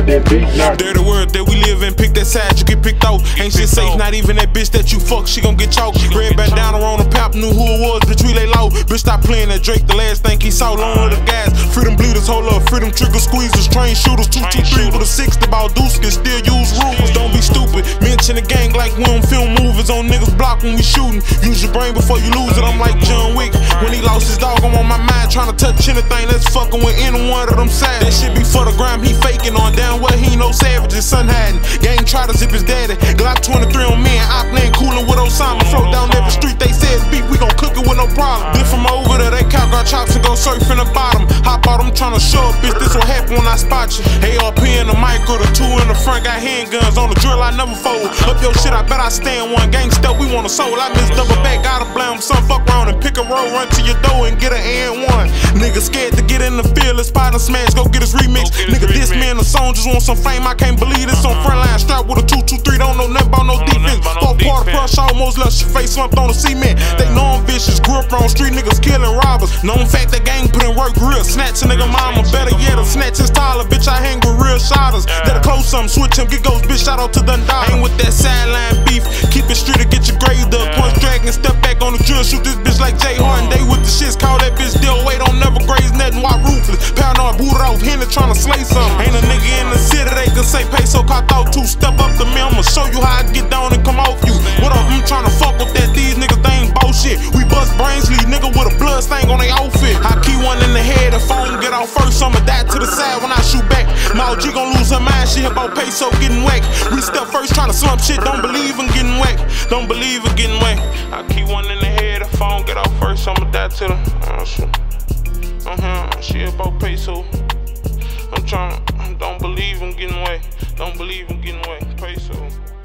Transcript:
that big knock. Dirty world that we live in, pick that side, you get picked out. Ain't shit safe, not even that bitch that you fuck, she gon' get chalked. Red bandana on the pap, knew who it was, bitch we lay low. Bitch stop playing that Drake, the last thing he saw, long with the gas. Freedom bleeders, hold up, freedom trigger squeezers, train shooters, 223 with a 6, the Balduskin, still use rules. Don't be stupid, mention the gang like we don't film movies on niggas block when we shooting. Use your brain before you lose it, I'm like John Wick. When he lost his dog, I'm on my mind, trying to touch anything that's fucking with any one of them sides. That shit be for the gram, he faking on down where he no savage, his son hiding. Gang try to zip his daddy, Glock 23 on me and Opland coolin' with Osama. Float down every street, they say it's beef, we gon' cook it with no problem. Then from over there, they count got chops and go surf in the bottom. Hop out, I'm tryna show up, bitch, this what happen when I spot you. ARP in the micro, the 2 in the front, got handguns on the drill, I never fold. Up your shit, I bet I stand one. Gang stuff, we want a soul, I miss double back, gotta blame some fuck around and pick a roll, run to your door and get an N1. Nigga scared to get in the field, let's spot and smash, go get his remix. Nigga, this man, the song just want some fame, I can't believe this on front line, strapped with a 223, don't know nothing about no defense. Fuck part of crush, almost left your face slumped on the cement. They know I'm vicious, grew up on street niggas killing robbers. Known fact the gang put in work real, snatch a nigga mama, better yet, a snatch his taller, bitch, I hang with real shotters. That'll close something, switch him, get ghost, bitch, shout out to Dundee. Ain't with that sideline beef, keep it street to get your grade up. Punch dragon, step back on the drill, shoot this bitch like Jay Harden. They with the shits, call that bitch still wait, don't never graze nothing, why ruthless. Paranoid, booted off, Henry tryna slay something. Ain't a nigga in the city, they can say peso, caught out 2, step up to me, I'ma show you how I get down and come off you. What up, I'm tryna fuck with that, these niggas, they ain't bullshit. We bust brains, leave nigga with a blood stain on they outfit. I keep one in the head, if I don't get out first, I'ma die to the side when I shoot back. My OG gon' lose her mind, she about peso getting whacked. We step first, tryna slump shit, don't believe in getting whacked. Don't believe in getting whacked. I keep one in the head, if I don't get out first, I'ma die to the she about peso. I'm tryna, don't believe in getting whacked. Don't believe in getting whacked, peso.